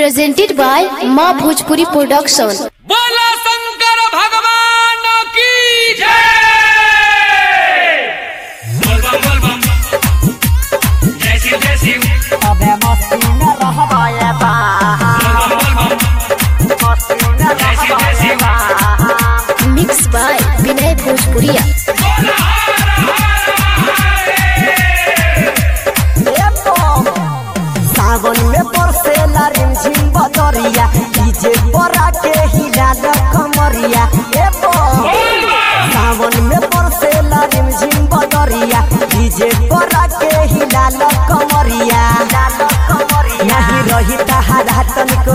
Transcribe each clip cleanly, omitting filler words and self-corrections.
Presented by माँ Bhojpuri production. बोला शंकर भगवान की जय। बोल बम बोल बम जय शिव जय शिव। अबे मस्ती में रहबाए बा बोल बम मस्ती में जय शिव जय शिव। मिक्स बाय विनय भोजपुरिया। सावन में बरसेला रिमझिम बदरिया डीजे बरा के हिला न कमरिया सावन में बरसेला रिमझिम बदरिया डीजे बरा के हिला न कमरिया नहीं रही तहारा तनिको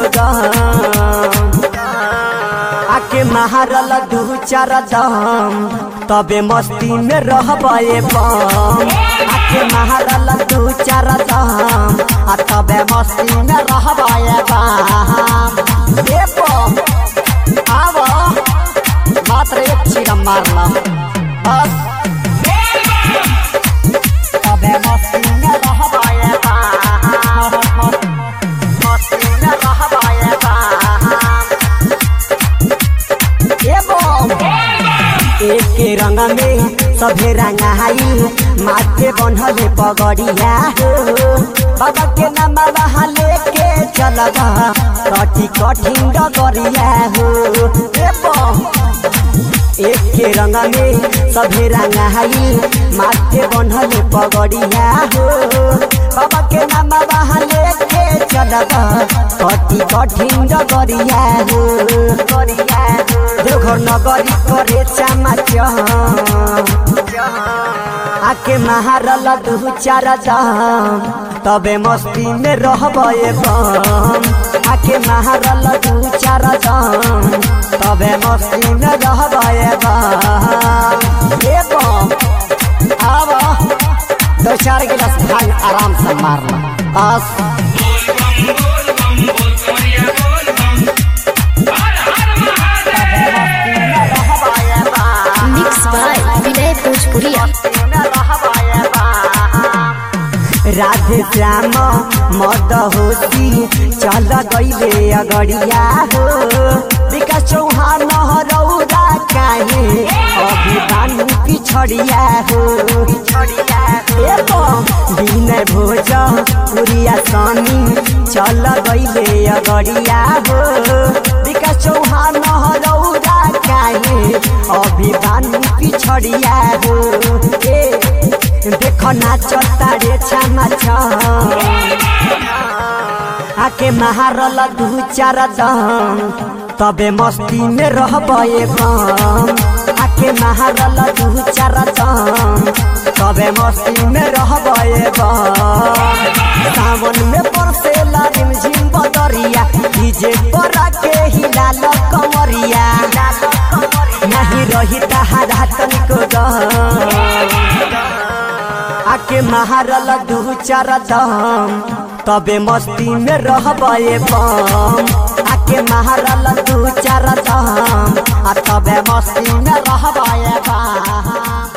आके महारल दू चार दम तबे मस्ती में रहबे बम आके महारल दू चार दम आ तबे मस्ती में रहबे बम आव मात्र एक चीरा मारला बस तबे मस्ती में रहबे बम मस्ती में रहबे एक रंग में सभे रंगाई माथे बनहले पगड़िया हो बाबा के नाम लेके चलबा कठी कठिन डगरिया हो एक रंग में सभे रंगाई माथे बनहले पगड़िया हो बाबा के नाम लेके चलबा कठी कठिन डगरिया हो देवघर नगरी करे चमच आके महारल दू चार दम तबे मस्ती में रहबे बम आके महारल दू चार दम तबे मस्ती में रहबे बम आव दो चार गिलास भांग आराम से मारना बस बोल बम बोल कमरिया बोल बम हर हर महादेव। Mix by Vinay Bhojpuriya. राधे श्याम मद होती चल गईले अगड़िया हो विकास चौहान रौदा काहे अभी बानू पिछड़िया हो विनय भोज पुरिया स्वामी चल गईले अगड़िया हो विकास चौहान रौदा काहे अभी बानू पिछड़िया हो देखो नाचता रे छमाछ आके महारल दू चार दम तबे मस्ती में रहबे बम आके महारल दू चार दम तबे मस्ती में रहबे बम सावन में बरसेला रिमझिम बदरिया डीजे बरा के हिला न कमरिया नहीं रही तहारा तनिको आके महारल दू चार दम तबे मस्ती में रहबे बम आके महारल दू चार दम तबे मस्ती में रहबे बम।